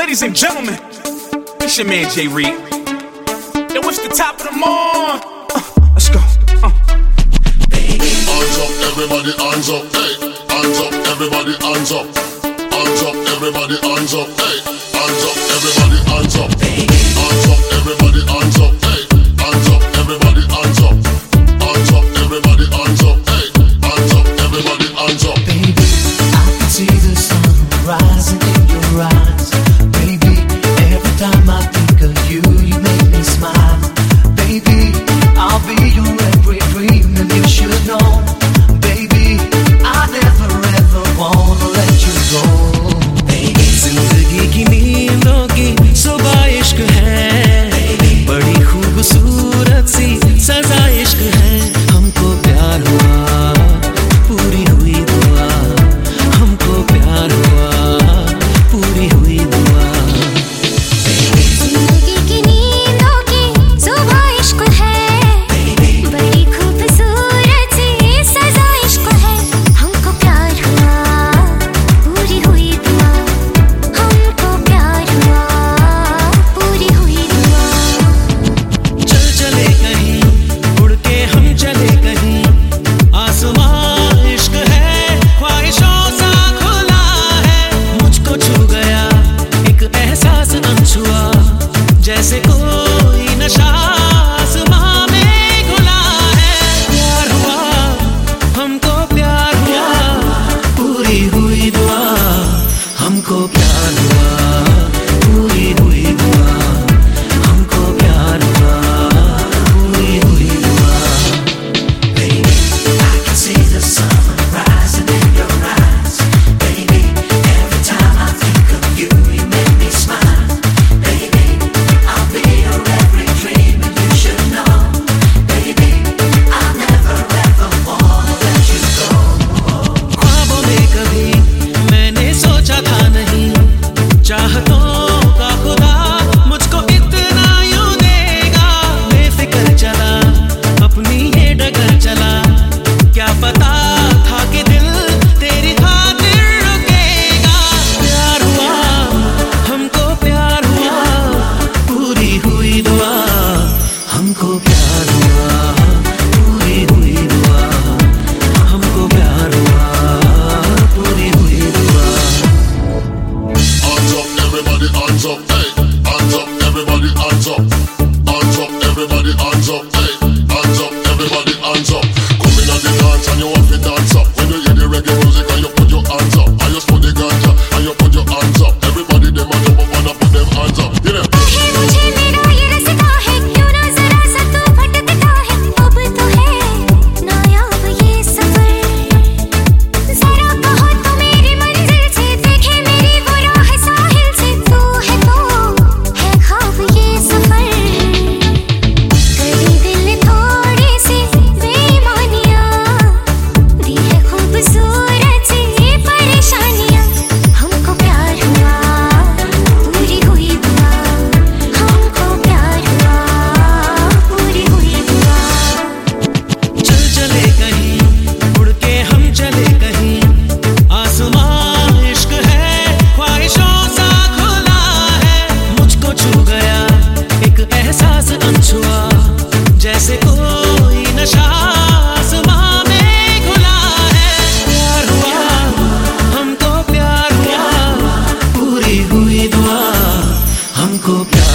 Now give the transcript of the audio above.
Ladies and gentlemen, it's your man Jay Reed. Yo, it's the top of the morning. Let's go. Hands up, everybody, hands up, hey. Hands up, everybody, hands up. Hands up, everybody, hands up, hey. Hands up, everybody, hands up. Hands up, everybody, hands up, hey. Hands up, everybody, hands up. Hands up, everybody, hands up, hey. Hands up, everybody, hands up. Baby, I can see the sun rising in your eyes. Baby, every time I think of you, you make me smile. Baby, I'll be your every dream, and you should know. Baby, I never ever wanna let you go. Baby, जिंदगी की नींदों की सुबह इश्क है, बड़ी खूबसूरत सी सजा इश्क है. हमको प्यार हुआ, पूरी हुई दुआ. हमको प्यार हुआ, पूरी हुई दुआ. जिंदगी की नींदों की सुबह इश्क है, बड़ी खूबसूरत सी सजा इश्क है. हमको प्यार हुआ, पूरी हुई दुआ. हमको प्यार हुआ, पूरी हुई दुआ. चल चले कहीं, उड़ के हम चले कहीं. आसमां इश्क है, ख्वाहिशों सा खुला है. मुझको छू गया एक एहसास अनछुआ, जैसे कोई नशा आसमां में घुला है. प्यार हुआ, हमको प्यार हुआ, पूरी हुई दुआ. हमको प्यार हुआ, पूरी हुई दुआ. हमको प्यार हुआ, पूरी हुई दुआ. Baby, I can see the sun rising in your eyes. Baby, every time I think of you, you make me smile. Baby, I'll be your every dream, and you should know. Baby, I'll never ever wanna let you go. ख्वाबों में कभी मैंने सोचा था नहीं, चाहतों का खुदा मुझको इतना यूं देगा. बेफिक्र चला, अपनी ये डगर चला. क्या पता था कि दिल तेरी खातिर रुकेगा. प्यार हुआ, हमको प्यार हुआ, पूरी हुई दुआ. हमको प्यार हुआ, पूरी हुई दुआ. हमको प्यार हुआ, पूरी हुई दुआ. Hands up, everybody, hands up, hey. Hands up, everybody, hands up. Hands up, everybody, hands up, hey. Hands up, everybody, hands up. Come in at the dance and you have to dance up. When you hear the reggae music and you put your hands up, and you smoke the ganja and you put your hands up. Everybody them a jump up and put them hands up. You know? है मुझे मेरा ये रास्ता है, क्यों ना जरा सा तू भटकता है. अब तो है नायाब ये सफर. जरा कहो तो मेरी मंजिल से, देखे मेरी वो राह साहिल से. तू है तो है ख्वाब ये सफर. कभी दिल थोड़ी सी बेईमानियां, दी है खूबसूरत सी परेशानियां. हमको प्यार हुआ, पूरी हुई दुआ. हमको प्यार हुआ, पूरी हुई दुआ. चल चले कहीं, उड़ के हम चले कहीं. आसमां इश्क है, ख्वाहिशों सा खुला है. मुझको छू गया एक एहसास अनछुआ, जैसे कोई नशा आसमां में घुला है. प्यार हुआ, हमको प्यार हुआ, पूरी हुई दुआ. हमको प्यार